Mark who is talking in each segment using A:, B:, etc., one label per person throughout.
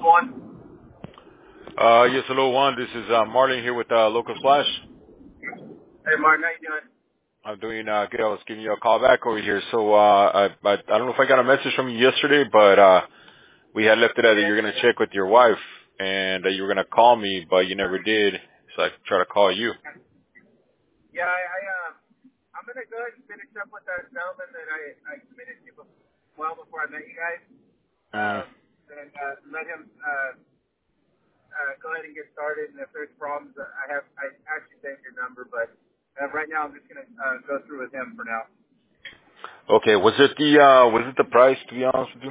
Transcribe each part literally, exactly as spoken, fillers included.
A: Juan?
B: Uh, yes, hello, Juan. This is uh, Marlon here with uh, Local Splash.
A: Hey, Martin, how you doing?
B: I'm doing uh, good. I was giving you a call back over here. So uh, I, I I don't know if I got a message from you yesterday, but uh, we had left it at that you're gonna check with your wife and that you were gonna call me, but you never did. So I tried to call you.
A: Yeah, I, I uh, I'm gonna go ahead and finish up with that gentleman that I I committed to bef- well before I met you guys,
B: Uh,
A: um, and uh, let him uh, uh, go ahead and get started. And if there's problems, uh, I have I actually saved your number, but uh, right now I'm just gonna uh, go through with him for now.
B: okay. Was it the uh, was it the price? To be honest with you.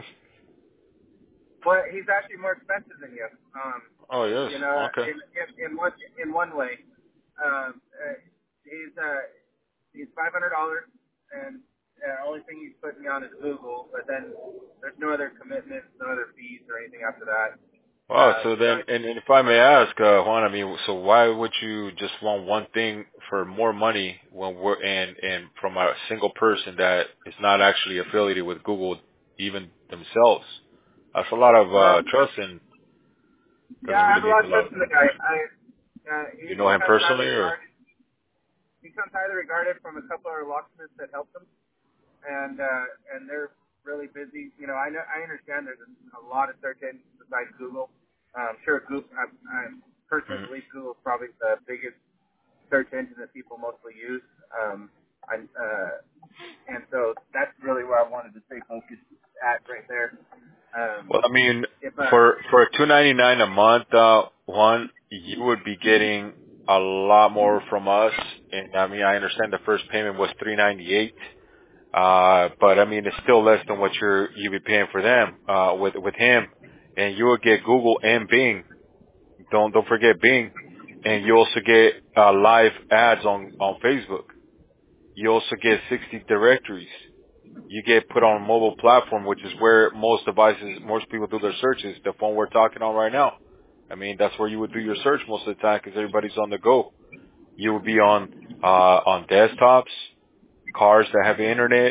A: Well, he's actually more expensive than you. Um,
B: Oh yes.
A: you know,
B: Okay.
A: in in, in one in one way, um, uh, he's uh, he's five hundred dollars, and the only thing he's putting me on is Google. But then there's no other commitments, no other fees or anything after that.
B: Wow.
A: Um,
B: So
A: you know,
B: then, and, and if I may ask, uh, Juan, I mean, so why would you just want one thing for more money when we're and and from a single person that is not actually affiliated with Google, even themselves? That's a lot of
A: well,
B: uh, trust and
A: yeah,
B: doesn't
A: I
B: really
A: have a
B: need
A: lot
B: a
A: of
B: lot.
A: trust in the guy. I uh,
B: You
A: he,
B: know
A: he
B: him
A: comes highly
B: personally, or?
A: regarded. He comes highly regarded from a couple of our locksmiths that helped him, and uh, and they're really busy. You know, I know I understand there's a, a lot of search engines besides Google. Um, sure, Google. I, I personally
B: Mhm.
A: believe Google is probably the biggest search engine that people mostly use. Um, I, uh, and so that's really where I wanted to stay focused at right there. Um,
B: Well, I mean,
A: if uh,
B: for for two ninety nine a month, uh, Juan, you would be getting a lot more from us. And I mean, I understand the first payment was three ninety eight. Uh, but I mean, it's still less than what you're, you'd be paying for them, uh, with, with him. And you will get Google and Bing. Don't, don't forget Bing. And you also get, uh, live ads on, on Facebook. You also get sixty directories. You get put on a mobile platform, which is where most devices, most people do their searches. The phone we're talking on right now. I mean, that's where you would do your search most of the time because everybody's on the go. You would be on, uh, on desktops, cars that have internet,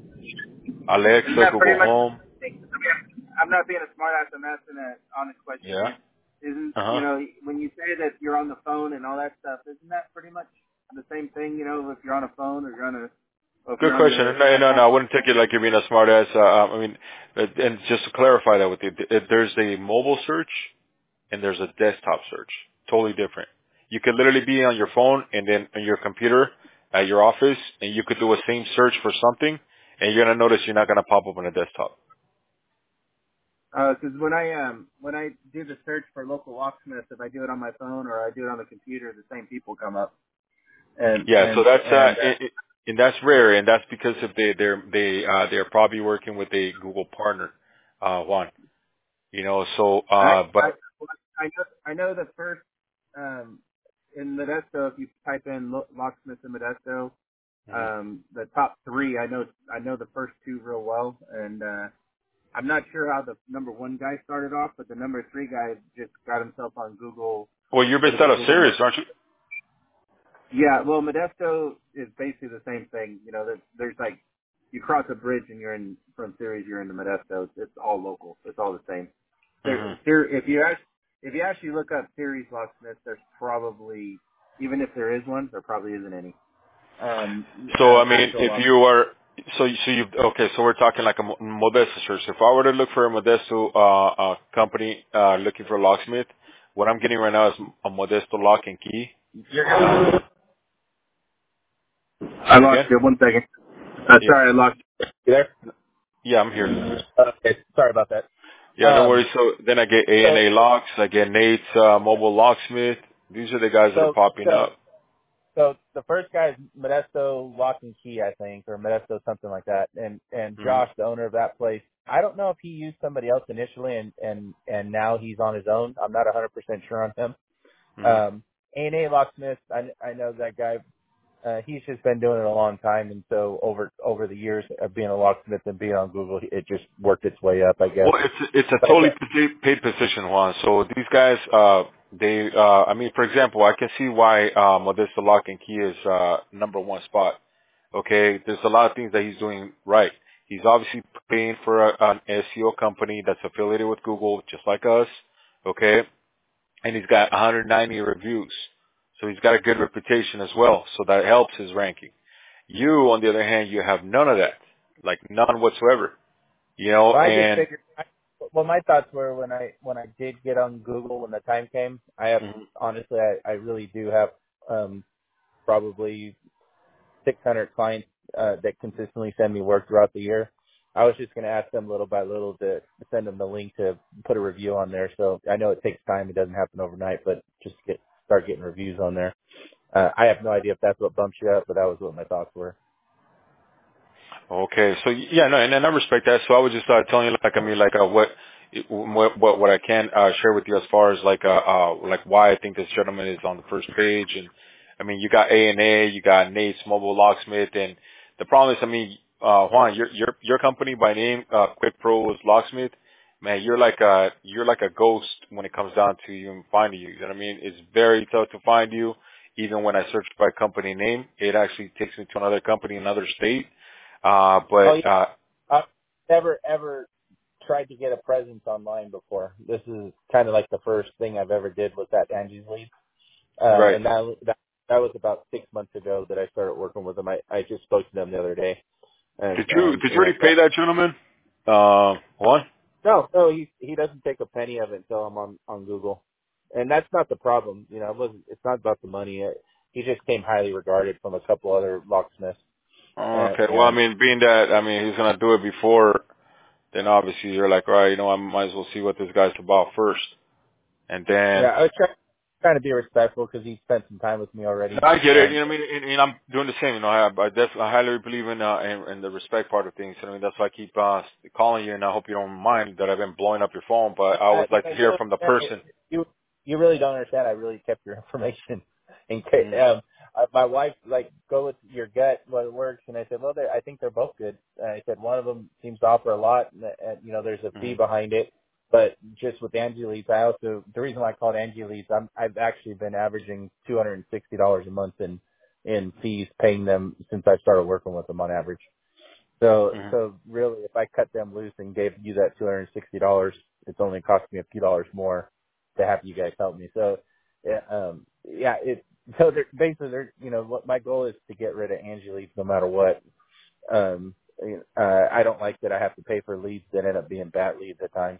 A: isn't
B: Alexa,
A: that pretty
B: Google
A: much?
B: Home.
A: I'm not being a smartass. I'm asking an honest question
B: Yeah.
A: here. Isn't you
B: Uh-huh.
A: know when you say that you're on the phone and all that stuff? Isn't that pretty much the same thing? You know, if you're on a phone or you're on a, or if
B: Good
A: you're on
B: question.
A: the
B: No, no, no,
A: internet.
B: I wouldn't take it like you're being a smart ass. Uh, um, I mean, uh, and just to clarify that with you, th- there's a mobile search and there's a desktop search. Totally different. You could literally be on your phone and then on your computer at your office and you could do a same search for something and you're going to notice you're not going to pop up on a desktop.
A: Because when I um when I do the search for local locksmiths, if I do it on my phone or I do it on the computer, the same people come up. And
B: Yeah, so
A: and
B: that's, uh,
A: and uh,
B: it, it, and that's rare and that's because of they, they're, they, uh, they're probably working with a Google partner, uh, one, you know, so,
A: I
B: uh,
A: I
B: but,
A: I know I know the first um in Modesto, if you type in lo- locksmith in Modesto,
B: mhm.
A: um the top three I know I know the first two real well, and uh I'm not sure how the number one guy started off, but the number three guy just got himself on Google.
B: Well, you're
A: Put
B: based
A: it in
B: out of
A: Google
B: Sirius,
A: Market.
B: aren't you?
A: Yeah, well, Modesto is basically the same thing. You know, there's, there's like you cross a bridge and you're in from Ceres, you're in the Modesto. It's, it's all local. It's all the same. There,
B: hmm
A: there, if you act, if you actually look up Ceres locksmith, there's probably even if there is one, there probably isn't any. Um,
B: So,
A: uh,
B: I mean,
A: actual
B: if
A: lock.
B: you are, so, you- so you, okay, so we're talking like a Mo- Modesto search. If I were to look for a Modesto, uh, uh, company, uh, looking for a locksmith, what I'm getting right now is a Modesto lock and key.
A: You're gonna, I
B: Say
A: lost
B: again?
A: you. One second. Uh,
B: Yeah.
A: sorry, I lost you. You there?
B: Yeah, I'm here.
A: Okay, sorry about that.
B: Yeah, no
A: Um,
B: worries. So then I get A and
A: so,
B: A locks. I get Nate's, uh, mobile locksmith. These are the guys that are
A: so,
B: popping
A: so,
B: up.
A: so the first guy is Modesto Lock and Key, I think, or Modesto something like that. And and
B: hmm
A: Josh, the owner of that place, I don't know if he used somebody else initially, and and and now he's on his own. I'm not one hundred percent sure on him.
B: hmm
A: Um, A and A Locksmith, I I know that guy. Uh, he's just been doing it a long time, and so over over the years of being a locksmith and being on Google, it just worked its way up, I guess.
B: Well, it's it's a
A: But
B: totally paid paid position, Juan. So these guys, uh, they, uh, I mean, for example, I can see why uh, Modesto Lock and Key is uh, number one spot. Okay, there's a lot of things that he's doing right. He's obviously paying for a, an S E O company that's affiliated with Google, just like us. okay, and he's got one hundred ninety reviews. So he's got a good reputation as well. So that helps his ranking. You, on the other hand, you have none of that, like none whatsoever. You know,
C: Well, I just
B: and
C: figured. I, well, my thoughts were when I when I did get on Google when the time came. I have
B: mhm.
C: honestly, I, I really do have um, probably six hundred clients uh, that consistently send me work throughout the year. I was just going to ask them little by little to send them the link to put a review on there. So I know it takes time; it doesn't happen overnight, but just get start getting reviews on there. Uh, I have no idea if that's what bumps you up, but that was what my thoughts were.
B: Okay, so yeah, no, and, and I respect that. So I was just uh, telling you, like, I mean, like, uh, what, what, what, what I can uh, share with you as far as like, uh, uh, like, why I think this gentleman is on the first page. And I mean, you got A and A, you got Nate's Mobile Locksmith, and the problem is, I mean, uh, Juan, your your your company by name, uh, Quick Pros Locksmith, man, you're like a you're like a ghost when it comes down to even finding you. You know what I mean? It's very tough to find you. Even when I search by company name, it actually takes me to another company, another state. Uh,
C: Oh
B: but,
C: yeah,
B: uh,
C: I've never ever tried to get a presence online before. This is kind of like the first thing I've ever did with that Angie's Lead. Uh,
B: right.
C: and that, that, that was about six months ago that I started working with them. I, I just spoke to them the other day.
B: Did
C: And,
B: you,
C: um,
B: did you
C: you know,
B: already pay that gentleman? Uh, Juan?
C: no, no, he, he doesn't take a penny of it until I'm on, on Google. And that's not the problem. You know, it wasn't, it's not about the money. It, he just came highly regarded from a couple other locksmiths. And,
B: Okay. Well, I
C: and
B: mean, being that, I mean, he's going to do it before, then obviously you're like, all right, you know, I might as well see what this guy's about first. And then,
C: yeah, I was trying, trying to be respectful because he spent some time with me already.
B: I get it.
C: Um,
B: You know what I mean? And, and I'm doing the same. You know, I, I definitely, I highly believe in, uh, in, in the respect part of things. I mean, that's why I keep, uh, calling you, and I hope you don't mind that I've been blowing up your phone, but I
C: Uh,
B: always
C: you
B: like
C: know,
B: to
C: you
B: hear
C: don't
B: from the
C: understand.
B: person.
C: You you really don't understand. I really kept your information in case.
B: Mm-hmm.
C: Um, uh, my wife like go with your gut what works, and I said, well, they I think they're both good. And I said one of them seems to offer a lot, and, and you know, there's a fee
B: Mm-hmm.
C: behind it. But just with Angie Leads, I also the reason why I called Angie Leads, I'm I've actually been averaging two hundred and sixty dollars a month in in fees paying them since I started working with them on average. So,
B: Mm-hmm.
C: so really, if I cut them loose and gave you that two hundred and sixty dollars, it's only cost me a few dollars more to have you guys help me. So, yeah, um, yeah, it. So they're, basically, they're, you know, what my goal is to get rid of Angie leads no matter what. Um, uh, I don't like that I have to pay for leads that end up being bad leads at times,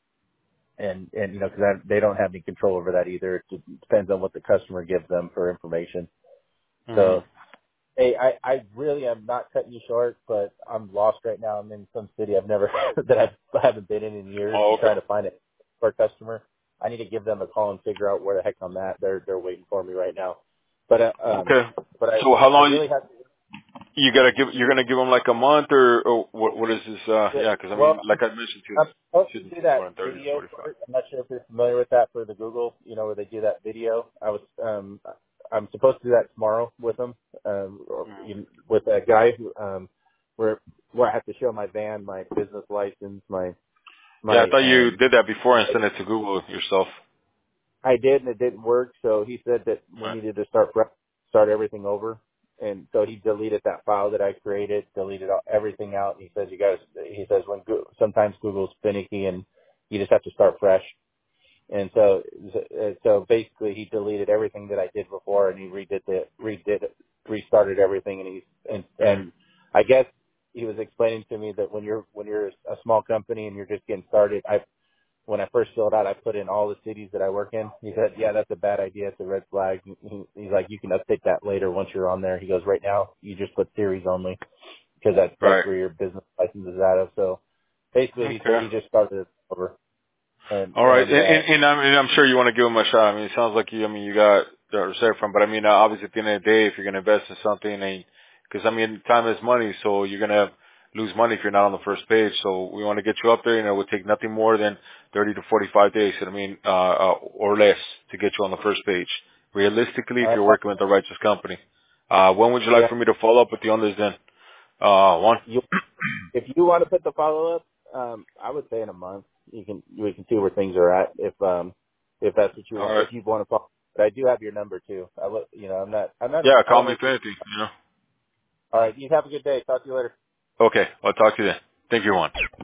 C: and and you know, because they don't have any control over that either. It just depends on what the customer gives them for information.
B: Mm-hmm.
C: So. Hey, I, I really am not cutting you short, but I'm lost right now. I'm in some city I've never that I've, I haven't been in in years,
B: Oh,
C: and
B: okay.
C: trying to find it for a customer. I need to give them a call and figure out where the heck I'm at. They're they're waiting for me right now, but uh, um,
B: Okay.
C: but I
B: So how
C: I
B: long
C: really have
B: you gotta give? You're gonna give them like a month, or, or what? What is this? Uh,
C: to.
B: yeah, because I mean,
C: Well,
B: like I mentioned to you,
C: I'm
B: it
C: supposed to
B: shouldn't
C: do
B: take more
C: that
B: than thirty to
C: video
B: forty-five.
C: for it. I'm not sure if you're familiar with that for the Google, you know, where they do that video. I was, um, I'm supposed to do that tomorrow with them, um, or,
B: Mm.
C: you, with a guy who, um, where, where I have to show my van, my business license, my,
B: Yeah, I
C: my,
B: thought you
C: um,
B: did that before and sent it to Google yourself.
C: I did and it didn't work. So he said that we
B: Right.
C: needed to start, fre- start everything over. And so he deleted that file that I created, deleted all, everything out. He says, you guys, he says when Go- sometimes Google's finicky and you just have to start fresh. And so, uh, so basically, he deleted everything that I did before, and he redid the redid it, restarted everything, and he's and
B: Mm.
C: and I guess he was explaining to me that when you're when you're a small company and you're just getting started, I when I first filled out, I put in all the cities that I work in. He said, "Yeah, that's a bad idea. It's a red flag." He, he's like, "You can update that later once you're on there." He goes, "Right now, you just put series only because that's that's
B: Right.
C: where your business license is out of." So basically, he said
B: Okay.
C: he just started it over, and
B: All right, and,
C: and uh,
B: and, and, I'm, and I'm sure you want to give them a shot. I mean, it sounds like you. I mean, you got the reserve from, but I mean, uh, obviously, at the end of the day, if you're going to invest in something, and because I mean, time is money, so you're going to lose money if you're not on the first page. So we want to get you up there. You know, it would take nothing more than thirty to forty-five days. I mean, uh, uh, or less to get you on the first page. Realistically, if
C: I,
B: you're working with the righteous company, uh, when would you like
C: yeah,
B: for me to follow up with you on this? Then, uh, one.
C: you if you want to put the follow up, um, I would say in a month. You can we can see where things are at if um if that's what you
B: All
C: want.
B: right.
C: If you want to follow, but I do have your number too. I look, you know, I'm not I'm not
B: Yeah,
C: I
B: call
C: don't
B: me
C: make
B: if
C: it.
B: anything. You know.
C: All right, you have a good day. Talk to you later.
B: Okay, I'll talk to you then. Thank you, Juan.